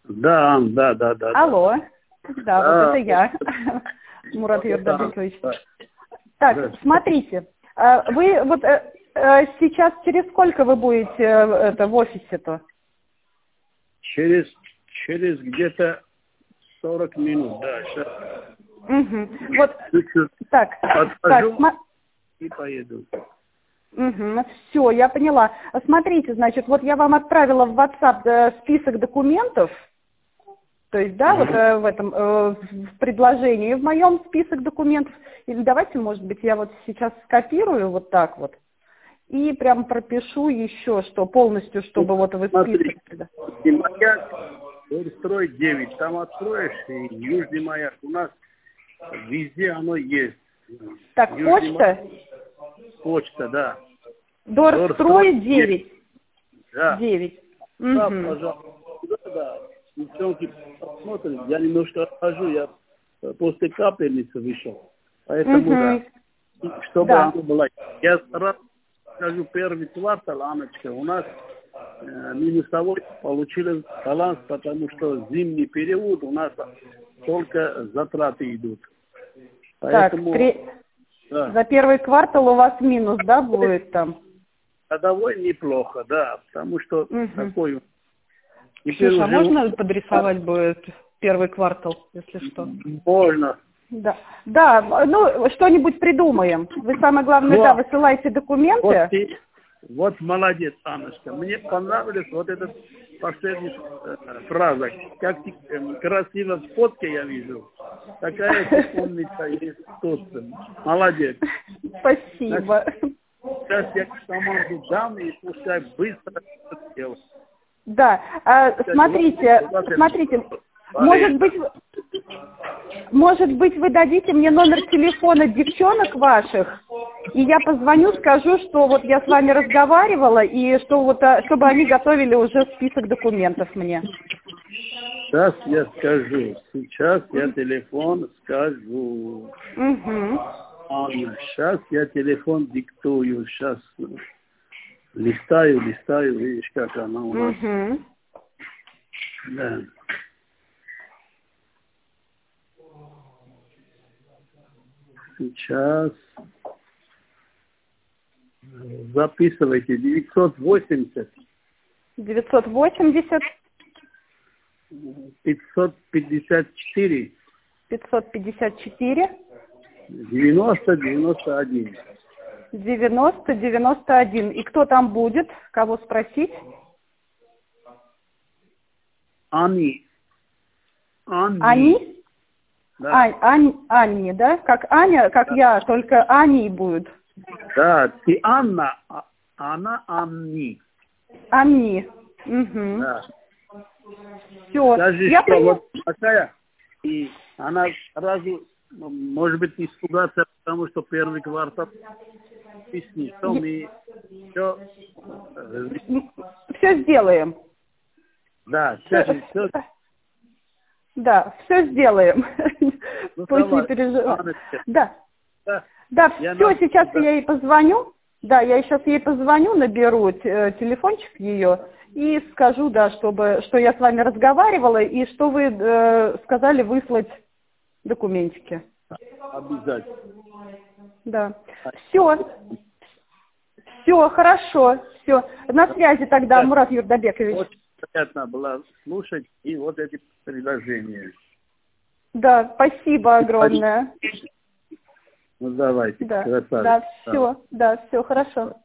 Да, да, да, да. Алло. Да, вот это я, Мурат Юрдабекович. Так, смотрите, вы вот сейчас через сколько вы будете в офисе-то? Через где-то 40 минут, да, сейчас. Угу. Вот, Чуть-чуть так, отхожу и поеду. Угу. Все, я поняла. Смотрите, значит, вот я вам отправила в WhatsApp список документов, то есть, да, вот в этом в предложении, в моем список документов. Или давайте, может быть, я вот сейчас скопирую вот так вот и прям пропишу еще, что полностью, чтобы вот вы список... И маяк, строй 9, там откроешь, и Южный маяк. У нас везде оно есть. Так, Южный почта? маяк, почта, да. Дорстрой 9. Да. 9. Да, Угу. пожалуйста. Да. Девчонки посмотрят. Я немножко отхожу, я после капельницы вышел. Поэтому, да, чтобы Да. оно было. Я сразу скажу, первый квартал, Анночка, у нас минусовой получили баланс, потому что зимний период у нас только затраты идут. Поэтому, так, за первый квартал у вас минус, да, будет там? Годовой неплохо, да, потому что такой... Слушай, а можно подрисовать будет первый квартал, если что? Можно. Да, да, ну, что-нибудь придумаем. Вы, самое главное, да, высылайте документы. Вот молодец, Аннушка. Мне понравилась вот эта последняя фраза. Как ты красиво в фотке я вижу. Такая ты умница есть тут. Молодец. Спасибо. Сейчас я команду дам и пускай быстро сделать. Да, смотрите, может быть, вы дадите мне номер телефона девчонок ваших, и я позвоню, скажу, что вот я с вами разговаривала, и что вот, чтобы они готовили уже список документов мне. Сейчас я скажу. Сейчас я телефон скажу. Анна, сейчас я телефон диктую. Сейчас листаю, видишь, как она у нас. Да. Сейчас. Записывайте. 980. 980. 554. 554. 90-91. 90-91. И кто там будет? Кого спросить? Ани. Ани? Да. Анни, да? Как Аня, как да. Я, только Ани будет. Да, ты Анна, она Анни. Анни. Угу. Да. Все. Скажи, я что вот такая, и она сразу, может быть, испугаться, потому что первый квартал песни. Что мы все сделаем. Да, скажи, все. Да, все сделаем. Ну, пусть не переживает. Да. Да, все, сейчас я ей позвоню. Да, я сейчас ей позвоню, наберу телефончик ее и скажу, да, что я с вами разговаривала и что вы сказали выслать документики. Обязательно. Да. Все, хорошо. Все. На связи тогда, Мурат Юрдабекович. Очень приятно было слушать и вот эти предложения. Да, спасибо огромное. Ну, давайте. Да, все, хорошо.